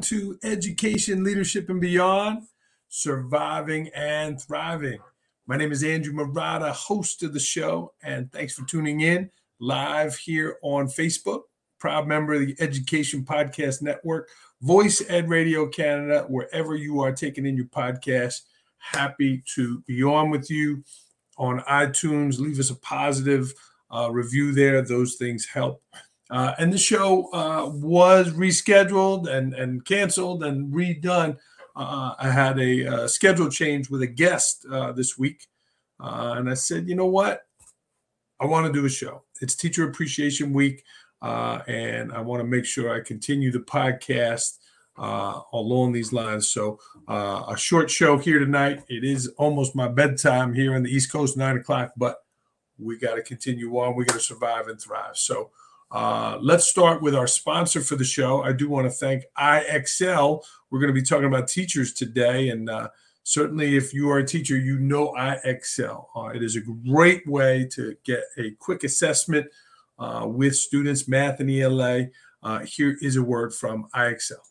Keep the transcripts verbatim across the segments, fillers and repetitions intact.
to Education, Leadership, and Beyond, Surviving and Thriving. My name is Andrew Marotta, host of the show, and thanks for tuning in live here on Facebook. Proud member of the Education Podcast Network, Voice Ed Radio Canada, wherever you are taking in your podcast. Happy to be on with you on iTunes. Leave us a positive uh, review there. Those things help. Uh, and the show uh, was rescheduled and, and canceled and redone. Uh, I had a uh, schedule change with a guest uh, this week. Uh, and I said, you know what? I want to do a show. It's Teacher Appreciation Week. Uh, and I want to make sure I continue the podcast uh, along these lines. So uh, a short show here tonight. It is almost my bedtime here on the East Coast, nine o'clock, but we got to continue on. We got to survive and thrive. So Uh, let's start with our sponsor for the show. I do want to thank I X L. We're going to be talking about teachers today. And uh, certainly if you are a teacher, you know I X L. Uh, it is a great way to get a quick assessment uh, with students, math and E L A. Uh, here is a word from I X L.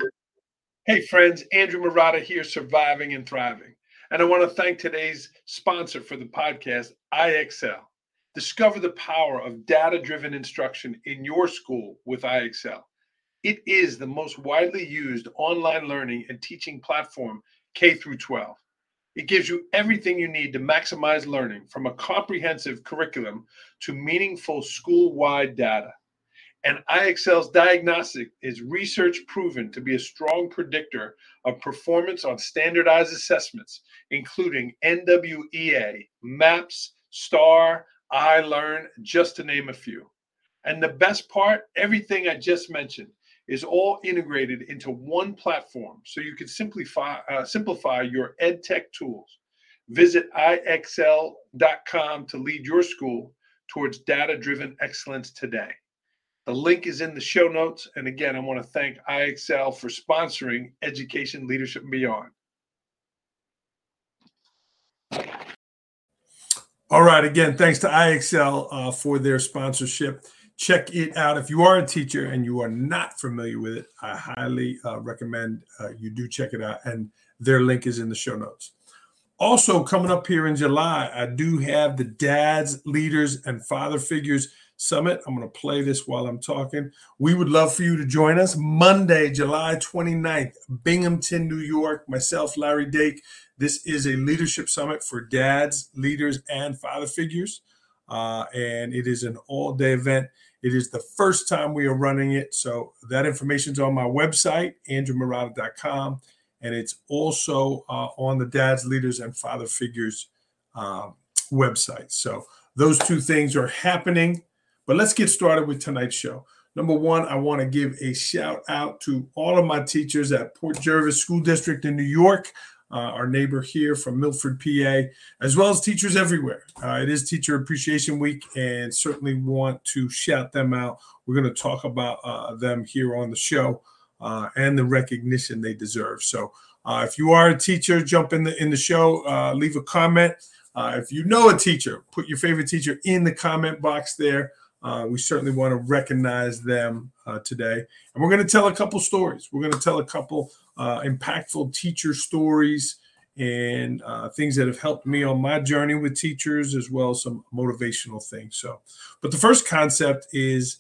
Hey friends, Andrew Marotta here, Surviving and Thriving. And I want to thank today's sponsor for the podcast, I X L. Discover the power of data-driven instruction in your school with I X L. It is the most widely used online learning and teaching platform K through twelve. It gives you everything you need to maximize learning, from a comprehensive curriculum to meaningful school-wide data. And I X L's diagnostic is research proven to be a strong predictor of performance on standardized assessments, including N W E A, MAPS, STAR, iLearn, just to name a few. And the best part, everything I just mentioned is all integrated into one platform, so you can simplify uh, simplify your EdTech tools. Visit I X L dot com to lead your school towards data-driven excellence today. The link is in the show notes. And again, I want to thank I X L for sponsoring Education, Leadership, and Beyond. All right. Again, thanks to I X L uh, for their sponsorship. Check it out. If you are a teacher and you are not familiar with it, I highly uh, recommend uh, you do check it out. And their link is in the show notes. Also, coming up here in July, I do have the Dads, Leaders, and Father Figures Summit. I'm going to play this while I'm talking. We would love for you to join us Monday, July twenty-ninth, Binghamton, New York. Myself, Larry Dake. This is a leadership summit for dads, leaders, and father figures. Uh, and it is an all-day event. It is the first time we are running it. So that information is on my website, andrew marotta dot com. And it's also uh, on the Dads, Leaders, and Father Figures uh, website. So those two things are happening. But let's get started with tonight's show. Number one, I want to give a shout out to all of my teachers at Port Jervis School District in New York, uh, our neighbor here from Milford, P A, as well as teachers everywhere. Uh, it is Teacher Appreciation Week, and certainly want to shout them out. We're going to talk about uh, them here on the show uh, and the recognition they deserve. So uh, if you are a teacher, jump in the, in the show, uh, leave a comment. Uh, if you know a teacher, put your favorite teacher in the comment box there. Uh, we certainly want to recognize them uh, today. And we're going to tell a couple stories. We're going to tell a couple uh, impactful teacher stories and uh, things that have helped me on my journey with teachers, as well as some motivational things. So, but the first concept is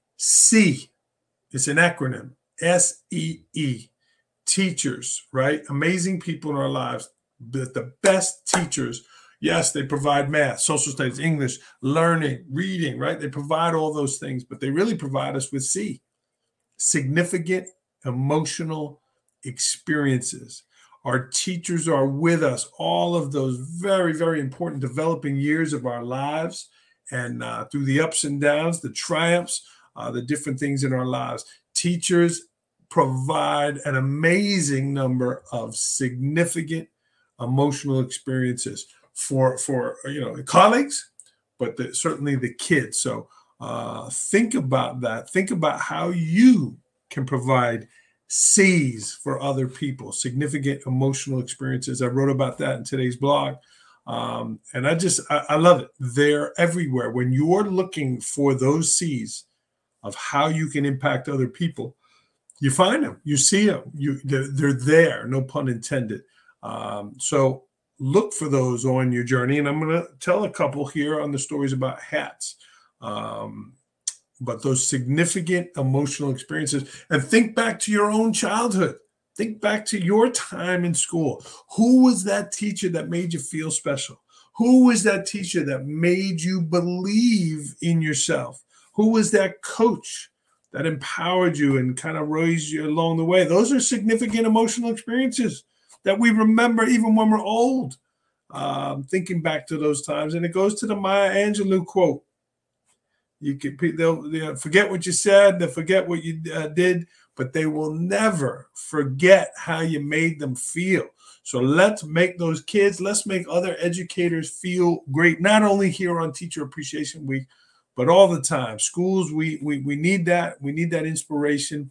C. It's an acronym, S E E. Teachers, right? Amazing people in our lives, but the best teachers. Yes, they provide math, social studies, English, learning, reading, right? They provide all those things, but they really provide us with C, significant emotional experiences. Our teachers are with us all of those very, very important developing years of our lives, and uh, through the ups and downs, the triumphs, uh, the different things in our lives. Teachers provide an amazing number of significant emotional experiences for, for you know, colleagues, but the, certainly the kids. So uh, think about that. Think about how you can provide C's for other people, significant emotional experiences. I wrote about that in today's blog. Um, and I just, I, I love it. They're everywhere. When you're looking for those C's of how you can impact other people, you find them, you see them, you they're, they're there, no pun intended. Um, so look for those on your journey. And I'm going to tell a couple here on the stories about hats. Um, but those significant emotional experiences, and think back to your own childhood. Think back to your time in school. Who was that teacher that made you feel special? Who was that teacher that made you believe in yourself? Who was that coach that empowered you and kind of raised you along the way? Those are significant emotional experiences that we remember even when we're old. Um, thinking back to those times, and it goes to the Maya Angelou quote. You can they'll, they'll forget what you said, they'll forget what you uh, did, but they will never forget how you made them feel. So let's make those kids, let's make other educators feel great, not only here on Teacher Appreciation Week, but all the time. Schools, we we we need that. We need that inspiration.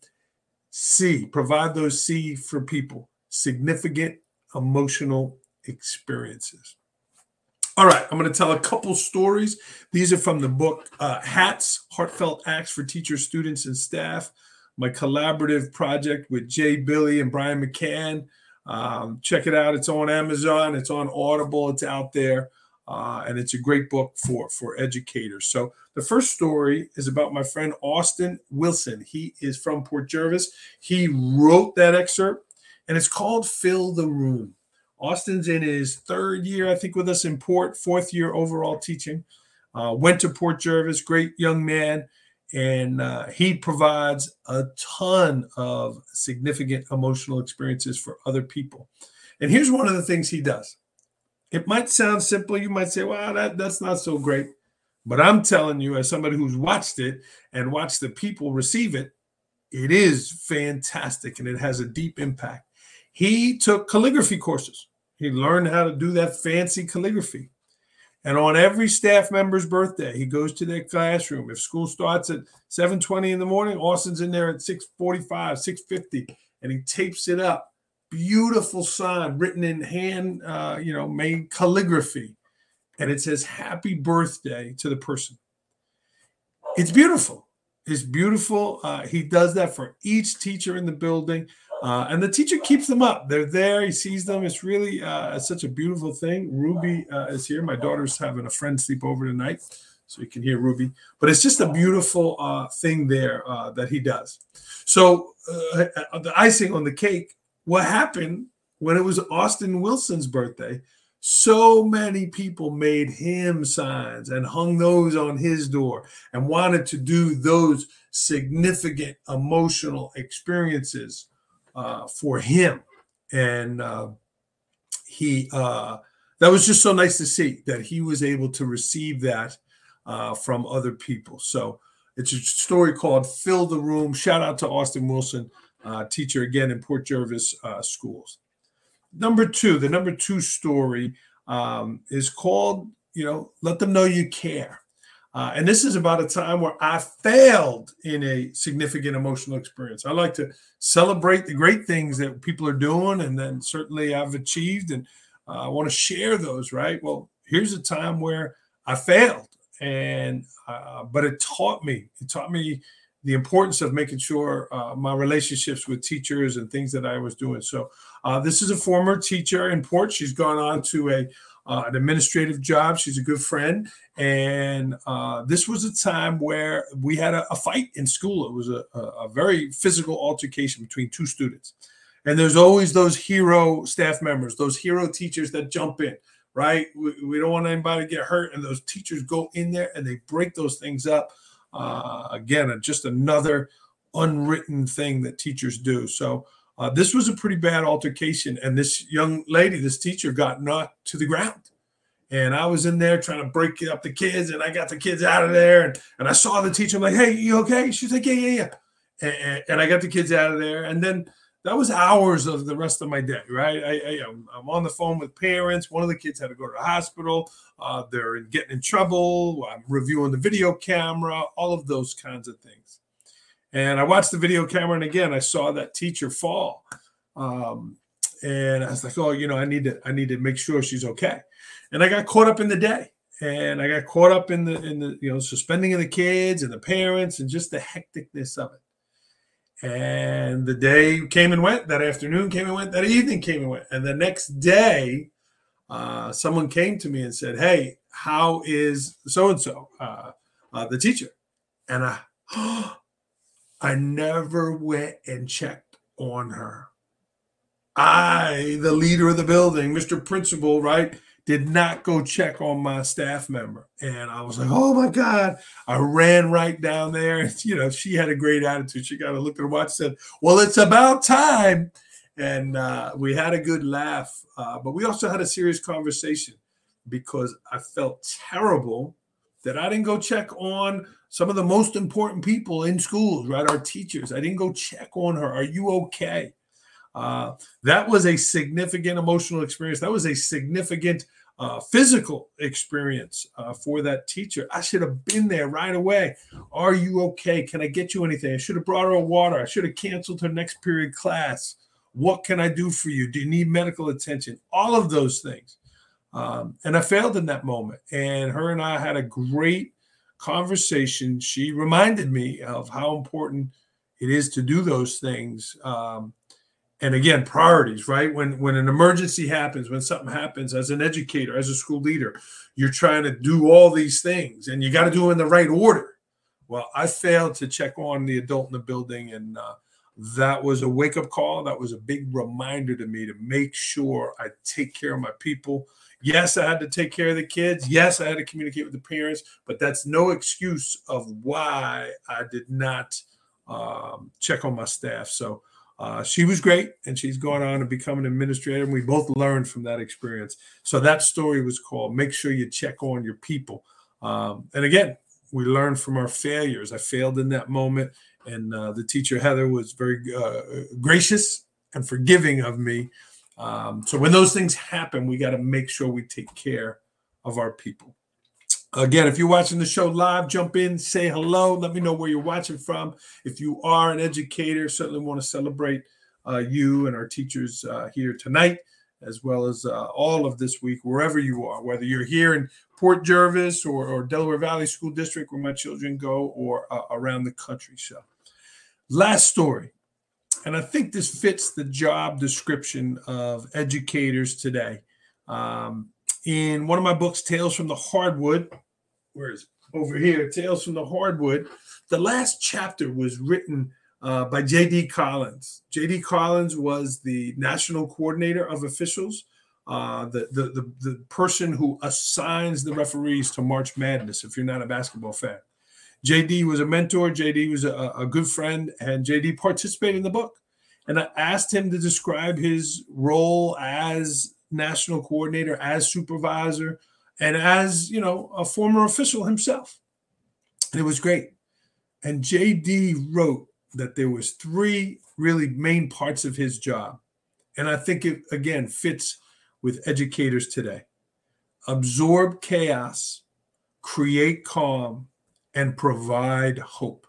C, provide those C for people, significant emotional experiences. All right, I'm going to tell a couple stories. These are from the book uh, Hats, Heartfelt Acts for Teachers, Students, and Staff, my collaborative project with Jay Billy and Brian McCann. Um, check it out. It's on Amazon. It's on Audible. It's out there. Uh, and it's a great book for, for educators. So the first story is about my friend Austin Wilson. He is from Port Jervis. He wrote that excerpt, and it's called Fill the Room. Austin's in his third year, I think, with us in Port, fourth year overall teaching. Uh, went to Port Jervis, great young man, and uh, he provides a ton of significant emotional experiences for other people. And here's one of the things he does. It might sound simple. You might say, well, that, that's not so great. But I'm telling you, as somebody who's watched it and watched the people receive it, it is fantastic, and it has a deep impact. He took calligraphy courses. He learned how to do that fancy calligraphy. And on every staff member's birthday, he goes to their classroom. If school starts at seven twenty in the morning, Austin's in there at six forty-five, six fifty, and he tapes it up. Beautiful sign written in hand, uh, you know, made calligraphy. And it says, happy birthday to the person. It's beautiful. It's beautiful. Uh, he does that for each teacher in the building. Uh, and the teacher keeps them up. They're there. He sees them. It's really uh, such a beautiful thing. Ruby uh, is here. My daughter's having a friend sleep over tonight, so you can hear Ruby. But it's just a beautiful uh, thing there uh, that he does. So uh, the icing on the cake, what happened when it was Austin Wilson's birthday, so many people made him signs and hung those on his door and wanted to do those significant emotional experiences Uh, for him. And uh, he uh, that was just so nice to see that he was able to receive that uh, from other people. So it's a story called Fill the Room. Shout out to Austin Wilson, uh, teacher again in Port Jervis uh, schools. Number two, the number two story um, is called, you know, Let Them Know You Care. Uh, and this is about a time where I failed in a significant emotional experience. I like to celebrate the great things that people are doing, and then certainly I've achieved, and uh, I want to share those, right? Well, here's a time where I failed, and uh, but it taught me. It taught me the importance of making sure uh, my relationships with teachers and things that I was doing. So uh, this is a former teacher in Port. She's gone on to a Uh, an administrative job. She's a good friend. And uh, this was a time where we had a, a fight in school. It was a, a, a very physical altercation between two students. And there's always those hero staff members, those hero teachers that jump in, right? We, we don't want anybody to get hurt. And those teachers go in there and they break those things up. Uh, again, just another unwritten thing that teachers do. So Uh, this was a pretty bad altercation, and this young lady, this teacher, got knocked to the ground. And I was in there trying to break up the kids, and I got the kids out of there. And, and I saw the teacher. I'm like, hey, you okay? She's like, yeah, yeah, yeah. And, and, and I got the kids out of there. And then that was hours of the rest of my day, right? I, I, I'm on the phone with parents. One of the kids had to go to the hospital. Uh, they're getting in trouble. I'm reviewing the video camera, all of those kinds of things. And I watched the video camera, and again, I saw that teacher fall. Um, and I was like, oh, you know, I need to, I need to make sure she's okay. And I got caught up in the day, and I got caught up in the, in the, you know, suspending of the kids and the parents and just the hecticness of it. And the day came and went, that afternoon came and went, that evening came and went. And the next day, uh, someone came to me and said, hey, how is so-and-so, uh, uh, the teacher? And I, oh, I never went and checked on her. I, the leader of the building, Mister Principal, right, did not go check on my staff member. And I was like, oh my God. I ran right down there. And, you know, she had a great attitude. She got to look at her watch and said, well, it's about time. And uh, we had a good laugh. Uh, but we also had a serious conversation because I felt terrible that I didn't go check on some of the most important people in schools, right? Our teachers. I didn't go check on her. Are you okay? Uh, that was a significant emotional experience. That was a significant uh, physical experience uh, for that teacher. I should have been there right away. Are you okay? Can I get you anything? I should have brought her a water. I should have canceled her next period class. What can I do for you? Do you need medical attention? All of those things. Um, and I failed in that moment. And her and I had a great conversation. She reminded me of how important it is to do those things. Um, And again, priorities, right? When when an emergency happens, when something happens, as an educator, as a school leader, you're trying to do all these things and you got to do it in the right order. Well, I failed to check on the adult in the building. And uh, that was a wake-up call. That was a big reminder to me to make sure I take care of my people. Yes, I had to take care of the kids. Yes, I had to communicate with the parents, but that's no excuse of why I did not um, check on my staff. So Uh, she was great, and she's gone on to become an administrator, and we both learned from that experience. So that story was called Make Sure You Check on Your People. Um, and again, we learned from our failures. I failed in that moment, and uh, the teacher, Heather, was very uh, gracious and forgiving of me. Um, so when those things happen, we got to make sure we take care of our people. Again, if you're watching the show live, jump in, say hello. Let me know where you're watching from. If you are an educator, certainly want to celebrate uh, you and our teachers uh, here tonight, as well as uh, all of this week, wherever you are, whether you're here in Port Jervis or, or Delaware Valley School District, where my children go, or uh, around the country. So, last story, and I think this fits the job description of educators today. Um, in one of my books, Tales from the Hardwood, where is it? Over here, Tales from the Hardwood. The last chapter was written uh, by J D Collins. J D Collins was the national coordinator of officials, uh, the, the, the, the person who assigns the referees to March Madness, if you're not a basketball fan. J D was a mentor. J D was a, a good friend, and J D participated in the book. And I asked him to describe his role as national coordinator, as supervisor, and as, you know, a former official himself. And it was great. And J D wrote that there was three really main parts of his job. And I think it, again, fits with educators today. Absorb chaos, create calm, and provide hope.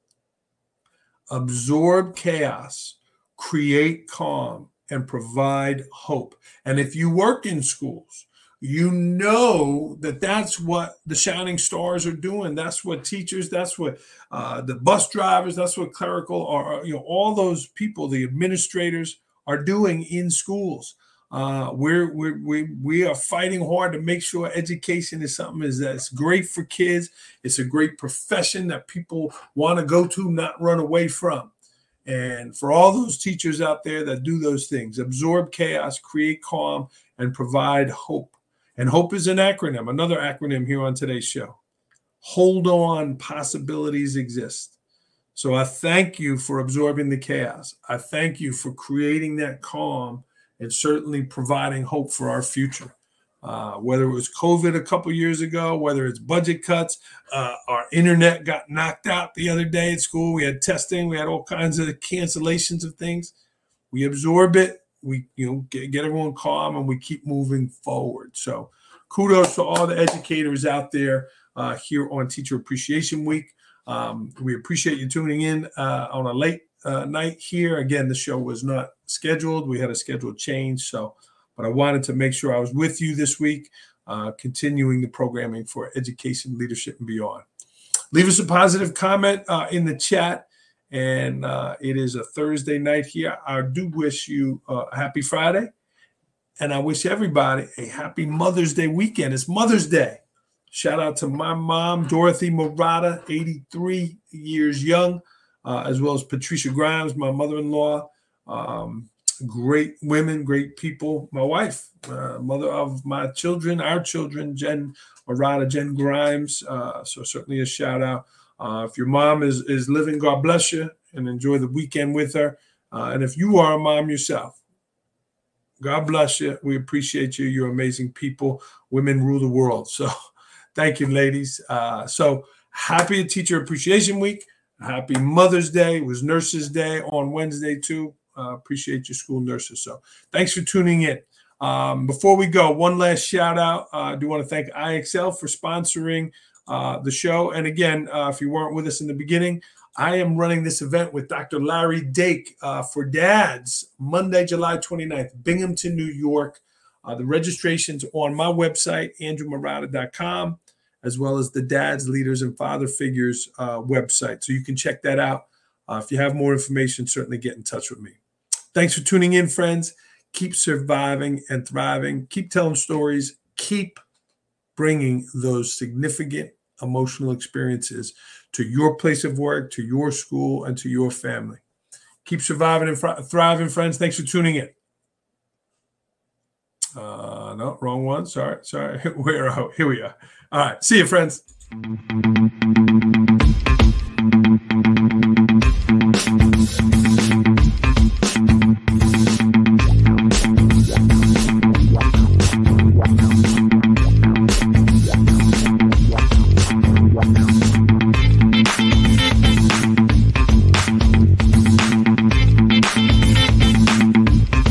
Absorb chaos, create calm, and provide hope. And if you work in schools, you know that that's what the shining stars are doing. That's what teachers, that's what uh, the bus drivers, that's what clerical are, you know, all those people, the administrators are doing in schools. Uh, we're, we're, we, we are fighting hard to make sure education is something is that's great for kids. It's a great profession that people want to go to, not run away from. And for all those teachers out there that do those things, absorb chaos, create calm, and provide hope. And hope is an acronym, another acronym here on today's show. Hold on, possibilities exist. So I thank you for absorbing the chaos. I thank you for creating that calm and certainly providing hope for our future. Uh, whether it was COVID a couple years ago, whether it's budget cuts, uh, our internet got knocked out the other day at school. We had testing, we had all kinds of cancellations of things. We absorb it. We, you know, get, get everyone calm, and we keep moving forward. So kudos to all the educators out there uh, here on Teacher Appreciation Week. Um, we appreciate you tuning in uh, on a late uh, night here. Again, the show was not scheduled. We had a schedule change. So, but I wanted to make sure I was with you this week, uh, continuing the programming for education, leadership, and beyond. Leave us a positive comment uh, in the chat. and uh, it is a Thursday night here. I do wish you uh, a happy Friday, and I wish everybody a happy Mother's Day weekend. It's Mother's Day. Shout out to my mom, Dorothy Murata, eighty-three years young, uh, as well as Patricia Grimes, my mother-in-law. Um, great women, great people. My wife, uh, mother of my children, our children, Jen Murata, Jen Grimes. Uh, so certainly a shout out. Uh, if your mom is, is living, God bless you, and enjoy the weekend with her. Uh, and if you are a mom yourself, God bless you. We appreciate you. You're amazing people. Women rule the world. So thank you, ladies. Uh, so happy Teacher Appreciation Week. Happy Mother's Day. It was Nurses Day on Wednesday, too. Uh, appreciate your school nurses. So thanks for tuning in. Um, before we go, one last shout out. Uh, I do want to thank I X L for sponsoring uh, the show. And again, uh, if you weren't with us in the beginning, I am running this event with Doctor Larry Dake uh, for dads, Monday, July twenty-ninth, Binghamton, New York. Uh, the registration's on my website, andrew murata dot com, as well as the Dads, Leaders, and Father Figures uh, website. So you can check that out. Uh, if you have more information, certainly get in touch with me. Thanks for tuning in, friends. Keep surviving and thriving. Keep telling stories. Keep bringing those significant emotional experiences to your place of work, to your school, and to your family. Keep surviving and fr- thriving, friends. Thanks for tuning in. Uh, no, wrong one. Sorry, sorry. Where are, here we are. All right. See you, friends.